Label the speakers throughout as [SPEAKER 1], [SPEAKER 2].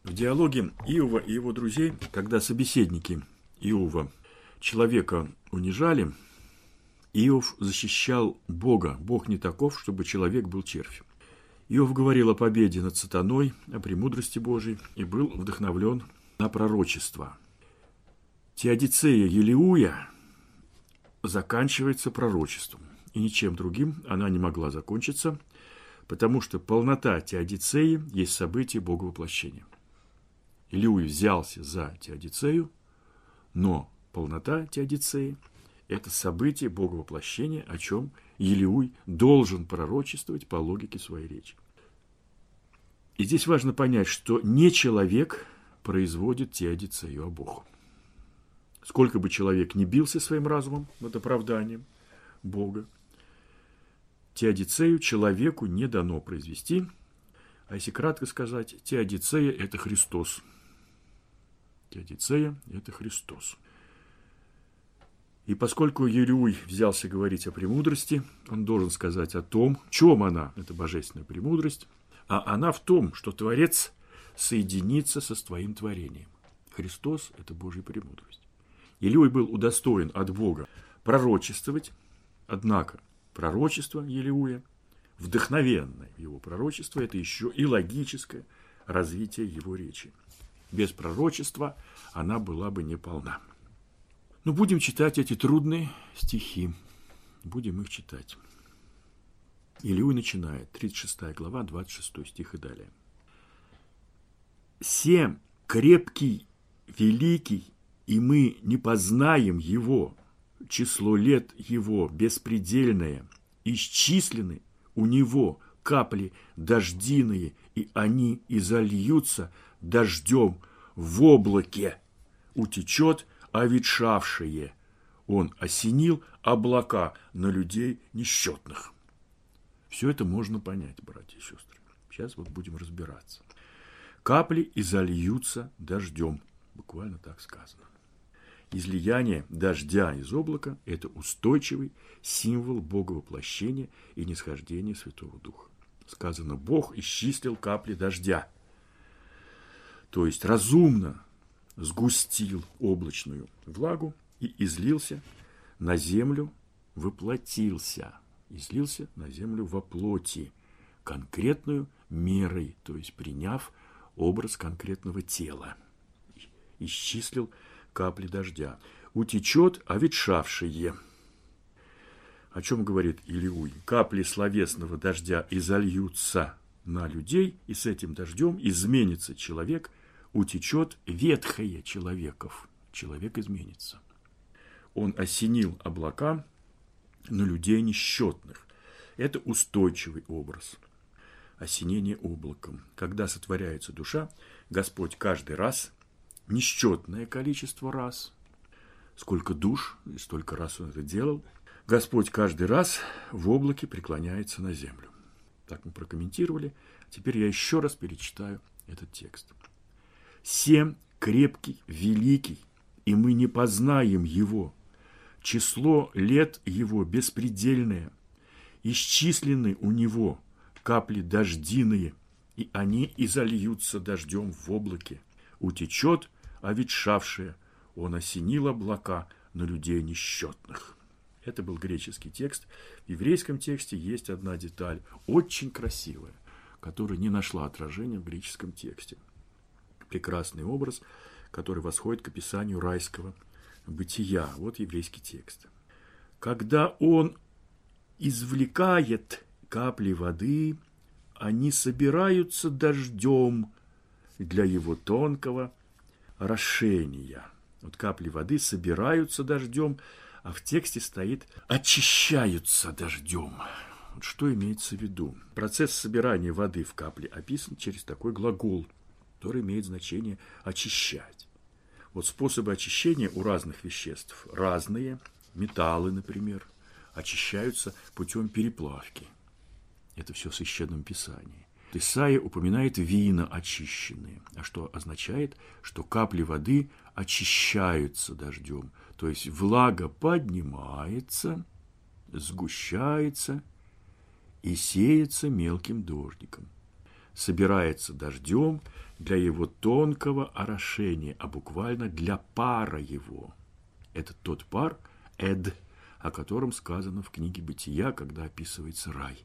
[SPEAKER 1] В диалоге Иова и его друзей, когда собеседники Иова человека унижали, Иов защищал Бога. Бог не таков, чтобы человек был червь. Иов говорил о победе над сатаной, о премудрости Божией и был вдохновлен на пророчество. Теодицея Елеуя заканчивается пророчеством, и ничем другим она не могла закончиться, потому что полнота Теодицеи есть событие Боговоплощения. Елеуй взялся за Теодицею, но полнота Теодицеи – это событие Боговоплощения, о чем Елеуй должен пророчествовать по логике своей речи. И здесь важно понять, что не человек производит Теодицею, а Бог. Сколько бы человек ни бился своим разумом над оправданием Бога, Теодицею человеку не дано произвести, а если кратко сказать, Теодицея – это Христос. Теодицея – это Христос. И поскольку Елеуй взялся говорить о премудрости, он должен сказать о том, в чем она, эта божественная премудрость, а она в том, что Творец соединится со своим творением. Христос – это Божья премудрость. Елеуй был удостоен от Бога пророчествовать, однако пророчество Елеуя, вдохновенное его пророчество, это еще и логическое развитие его речи. Без пророчества она была бы неполна. Но будем читать эти трудные стихи. Будем их читать. Елеуй начинает, 36 глава, 26 стих и далее. «Сем крепкий, великий, и мы не познаем его, число лет его беспредельное, исчислены у него капли дождиные, и они изольются дождем в облаке, утечет оветшавшее, он осенил облака на людей несчетных». Все это можно понять, братья и сестры. Сейчас вот будем разбираться. Капли изольются дождем. Буквально так сказано. Излияние дождя из облака – это устойчивый символ Боговоплощения и нисхождения Святого Духа. Сказано, Бог исчислил капли дождя. То есть разумно сгустил облачную влагу и излился на землю, воплотился. Излился на землю во плоти, конкретную мерой, то есть приняв образ конкретного тела. Исчислил капли дождя. Утечет оветшавшее. О чем говорит Елеуй? Капли словесного дождя изольются на людей, и с этим дождем изменится человек, утечет ветхое человеков. Человек изменится. Он осенил облака на людей несчетных. Это устойчивый образ. Осенение облаком. Когда сотворяется душа, Господь каждый раз, несчетное количество раз, сколько душ, и столько раз Он это делал, Господь каждый раз в облаке преклоняется на землю. Так мы прокомментировали. Теперь я еще раз перечитаю этот текст. «Сем крепкий, великий, и мы не познаем его. Число лет его беспредельное. Исчислены у него капли дождиные, и они изольются дождем в облаке. Утечет оветшавшее, он осенил облака на людей несчетных». Это был греческий текст. В еврейском тексте есть одна деталь, очень красивая, которая не нашла отражения в греческом тексте. Прекрасный образ, который восходит к описанию райского бытия. Вот еврейский текст. «Когда он извлекает капли воды, они собираются дождем для его тонкого орошения». Вот капли воды собираются дождем, а в тексте стоит «очищаются дождем». Вот что имеется в виду? Процесс собирания воды в капли описан через такой глагол, который имеет значение «очищать». Вот способы очищения у разных веществ разные. Металлы, например, очищаются путем переплавки. Это все в Священном Писании. Исаия упоминает вина очищенные, что означает, что капли воды очищаются дождем. То есть влага поднимается, сгущается и сеется мелким дождиком. собирается дождем для его тонкого орошения, а буквально для пара его. Это тот пар, Эд, о котором сказано в книге Бытия, когда описывается рай.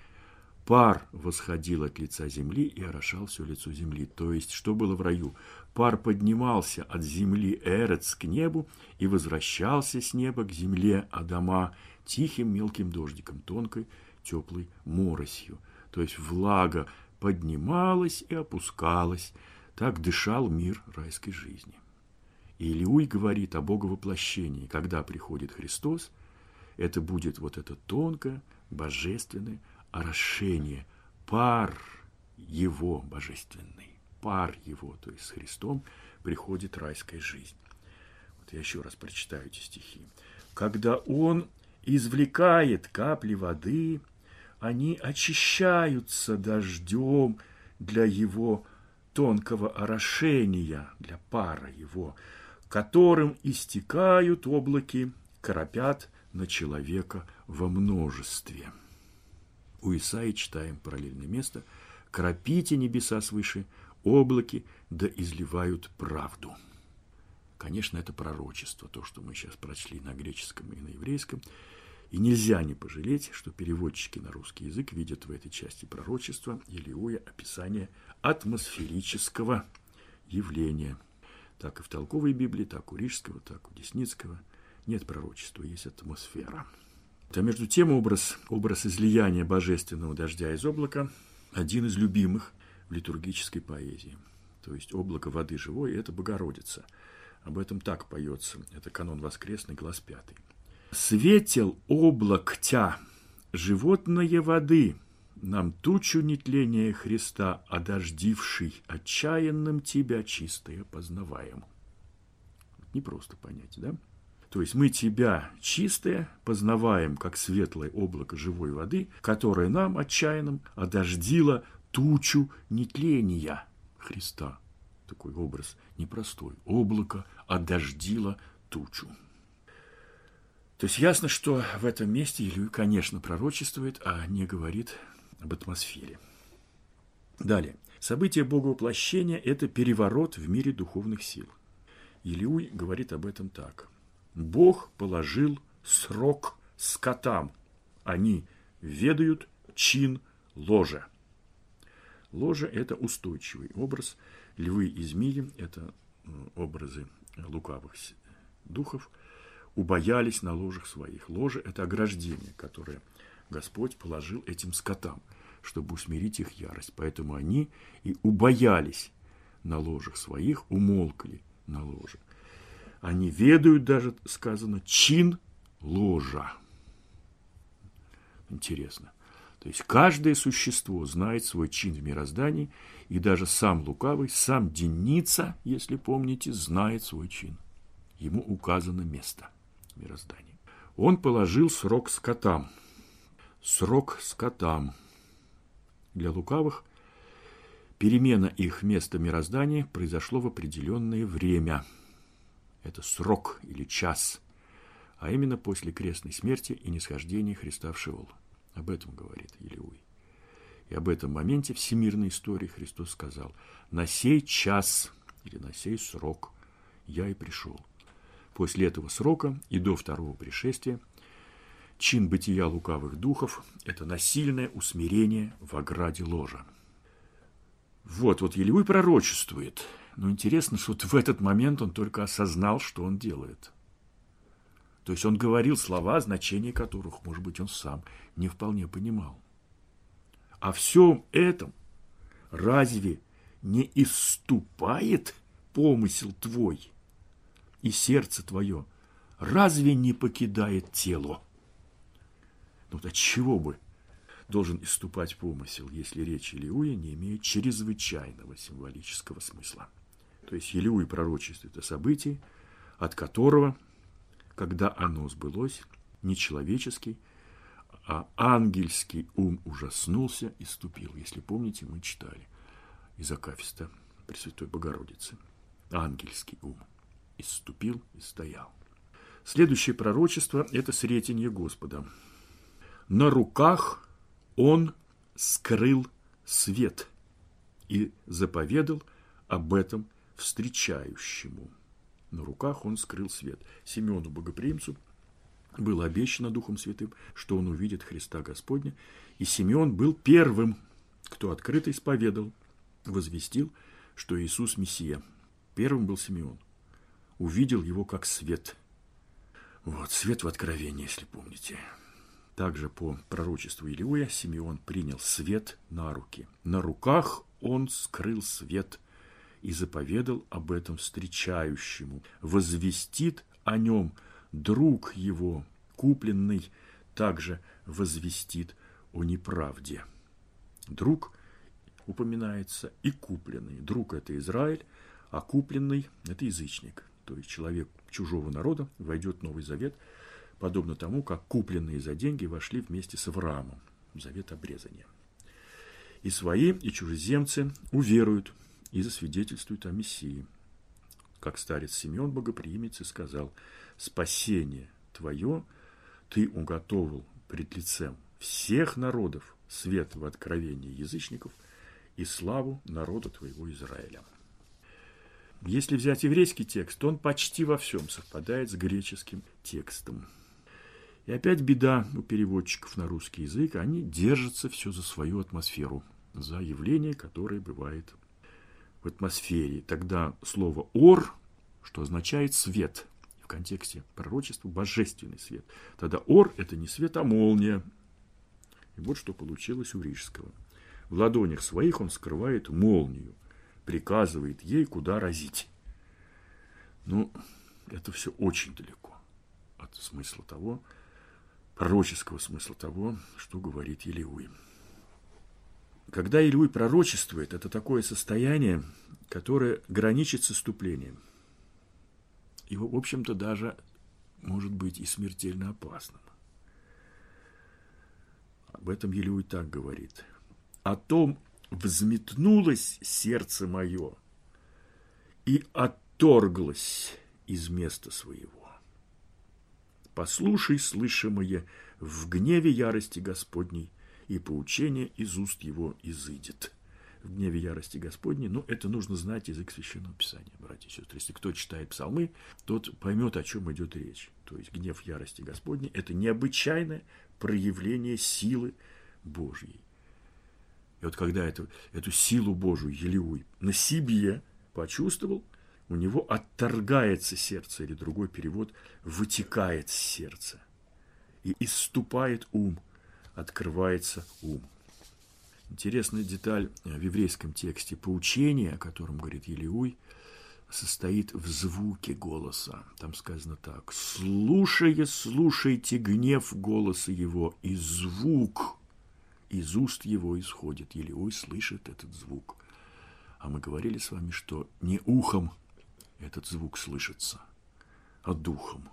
[SPEAKER 1] Пар восходил от лица земли и орошал все лицо земли. То есть, что было в раю? Пар поднимался от земли Эрец к небу и возвращался с неба к земле Адама тихим мелким дождиком, тонкой теплой моросью. То есть, влага поднималась и опускалась. Так дышал мир райской жизни. И Илиуй говорит о боговоплощении. Когда приходит Христос, это будет вот это тонкое, божественное орошение, пар его божественный, пар его, то есть с Христом приходит райская жизнь. Вот я еще раз прочитаю эти стихи. Когда Он извлекает капли воды, они очищаются дождем для его тонкого орошения, для пара его, которым истекают облаки, кропят на человека во множестве. У Исаии читаем параллельное место. «Кропите небеса свыше, облаки, да изливают правду». Конечно, это пророчество, то, что мы сейчас прочли на греческом и на еврейском. И нельзя не пожалеть, что переводчики на русский язык видят в этой части пророчества Илиуя описание атмосферического явления. Так и в толковой Библии, так у Рижского, так у Десницкого нет пророчества, есть атмосфера. А между тем образ излияния божественного дождя из облака один из любимых в литургической поэзии. То есть облако воды живой – это Богородица. Об этом так поется. Это канон воскресный, глаз 5. «Светел облак тя, животное воды, нам тучу нетления Христа, одождивший отчаянным тебя чистое познаваем». Не просто понять, да? То есть мы тебя чистое познаваем, как светлое облако живой воды, которое нам отчаянным одождило тучу нетления Христа. Такой образ непростой. Облако одождило тучу. То есть ясно, что в этом месте Илиуй, конечно, пророчествует, а не говорит об атмосфере. Далее. Событие Боговоплощения – это переворот в мире духовных сил. Илиуй говорит об этом так. Бог положил срок скотам. Они ведают чин ложа. Ложа – это устойчивый образ. Львы и змеи – это образы лукавых духов. Убоялись на ложах своих. Ложа – это ограждение, которое Господь положил этим скотам, чтобы усмирить их ярость. Поэтому они и убоялись на ложах своих, умолкли на ложе. Они ведают, даже сказано, чин ложа. Интересно. То есть каждое существо знает свой чин в мироздании, и даже сам лукавый, сам Деница, если помните, знает свой чин. Ему указано место в мироздании. Он положил срок скотам. Срок скотам. Для лукавых перемена их места мироздания произошло в определенное время. Это срок или час, а именно после крестной смерти и нисхождения Христа в Шеол. Об этом говорит Илиуй. И об этом моменте всемирной истории Христос сказал: «На сей час или на сей срок я и пришел». После этого срока и до второго пришествия чин бытия лукавых духов – это насильное усмирение в ограде ложа. Вот Илиуй пророчествует. Но интересно, что в этот момент он только осознал, что он делает. То есть он говорил слова, значения которых, может быть, он сам не вполне понимал. О всем этом разве не исступает помысел твой и сердце твое? Разве не покидает тело? Вот от чего бы должен исступать помысел, если речь Илиуя не имеет чрезвычайного символического смысла? То есть Илиуй пророчествует о событии, от которого, когда оно сбылось, не человеческий, а ангельский ум ужаснулся и ступил. Если помните, мы читали из акафиста Пресвятой Богородицы. Ангельский ум исступил и стоял. Следующее пророчество – это сретенье Господа. На руках он скрыл свет и заповедал об этом встречающему. На руках он скрыл свет. Симеону Богоприимцу было обещано Духом Святым, что он увидит Христа Господня, и Симеон был первым, кто открыто исповедал, возвестил, что Иисус Мессия. Первым был Симеон. Увидел его как свет. Вот, свет в Откровении, если помните. Также по пророчеству Илиуя Симеон принял свет на руки. На руках он скрыл свет и заповедал об этом встречающему. Возвестит о нем друг его, купленный, также возвестит о неправде. Друг упоминается и купленный. Друг – это Израиль, а купленный – это язычник. То есть человек чужого народа войдет в Новый Завет, подобно тому, как купленные за деньги вошли вместе с Авраамом в завет обрезания. И свои, и чужеземцы уверуют и засвидетельствуют о Мессии. Как старец Симеон Богоприимец и сказал: «Спасение твое ты уготовил пред лицем всех народов, свет в откровении язычников и славу народа твоего Израиля». Если взять еврейский текст, то он почти во всем совпадает с греческим текстом. И опять беда у переводчиков на русский язык. Они держатся все за свою атмосферу, за явление, которое бывает в атмосфере. Тогда слово «ор», что означает «свет», в контексте пророчества «божественный свет». Тогда «ор» – это не свет, а молния. И вот что получилось у Рижского. В ладонях своих он скрывает молнию, приказывает ей, куда разить. Ну, это все очень далеко от смысла того, пророческого смысла того, что говорит Илиуй. Когда Илиуй пророчествует, это такое состояние, которое граничит с исступлением. И, в общем-то, даже может быть и смертельно опасным. Об этом Илиуй так говорит. «О том взметнулось сердце мое и отторглось из места своего. Послушай слышимое в гневе ярости Господней, и поучение из уст его изыдет». В гневе ярости Господней, это нужно знать язык Священного Писания, братья и сестры. Если кто читает псалмы, тот поймет, о чем идет речь. То есть гнев ярости Господней – это необычайное проявление силы Божьей. И вот когда эту силу Божию Илиуй на себе почувствовал, у него отторгается сердце, или другой перевод – вытекает с сердца. И исступает ум, открывается ум. Интересная деталь в еврейском тексте. Поучение, о котором говорит Илиуй, состоит в звуке голоса. Там сказано так: «Слушая, слушайте гнев голоса его, и звук из уст его исходит». Илиуй слышит этот звук. А мы говорили с вами, что не ухом этот звук слышится, а духом.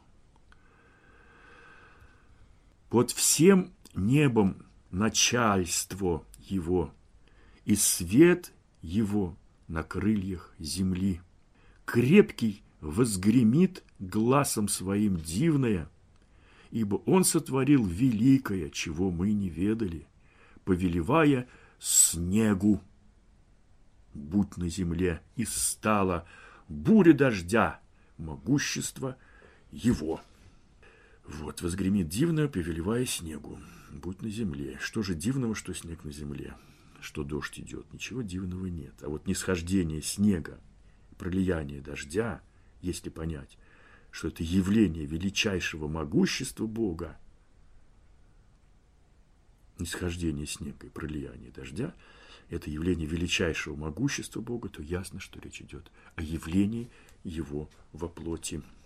[SPEAKER 1] Под всем небом начальство его, и свет его на крыльях земли. Крепкий возгремит гласом своим дивное, ибо он сотворил великое, чего мы не ведали, повелевая снегу будь на земле, и стала буря дождя, могущество его. Вот, возгремит дивное, повелевая снегу, будь на земле. Что же дивного, что снег на земле, что дождь идет? Ничего дивного нет. А вот нисхождение снега, пролияние дождя, если понять, что это явление величайшего могущества Бога, нисхождение снега и пролияние дождя, это явление величайшего могущества Бога, то ясно, что речь идет о явлении Его во плоти.